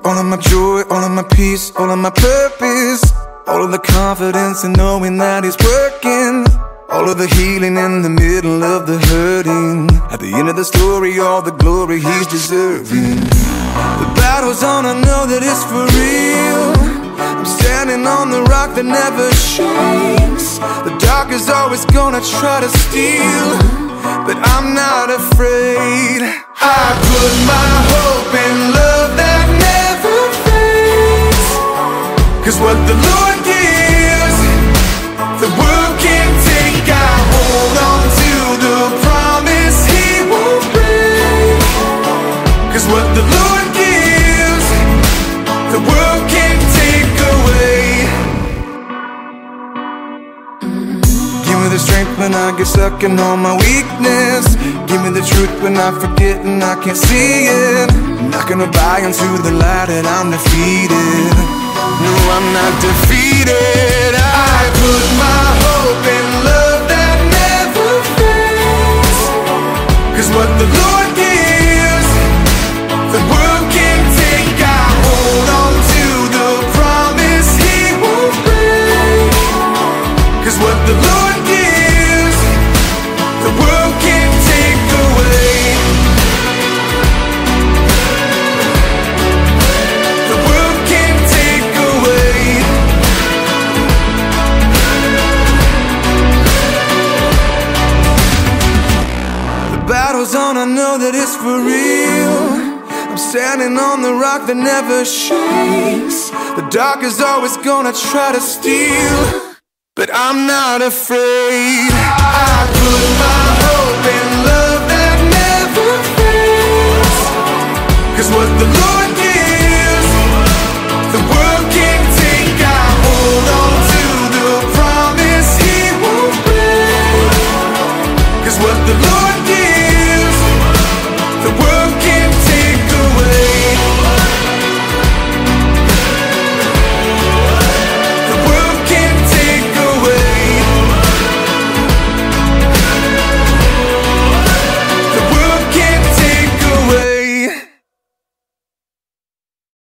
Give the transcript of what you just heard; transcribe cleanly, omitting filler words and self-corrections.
all of my joy, all of my peace, all of my purpose, all of the confidence in knowing that He's working, all of the healing in the middle of the hurting. At the end of the story, all the glory He's deserving. The battle's on, I know that it's for real. I'm standing on the rock that never shakes. The dark is always gonna try to steal, but I'm not afraid. I put my hope in love that never fades, 'cause what the Lord gives, the world can't take. I hold on to the promise He won't break, 'cause what the Lord gives, the world can't take away. Give me the strength when I get stuck in all my weakness. Give me the truth when I forget and I can't see it. I'm not gonna buy into the lie that I'm defeated. No, I'm not defeated. I put my hope in love that never fades, 'cause what the Lord gives, the world can't take. I hold on to the promise He won't break, 'cause what the Lord gives, the world can't take away. The world can't take away. The battle's on, I know that it's for real. I'm standing on the rock that never shakes. The dark is always gonna try to steal, but I'm not afraid. I put my hope in love that never fades, 'cause what the Lord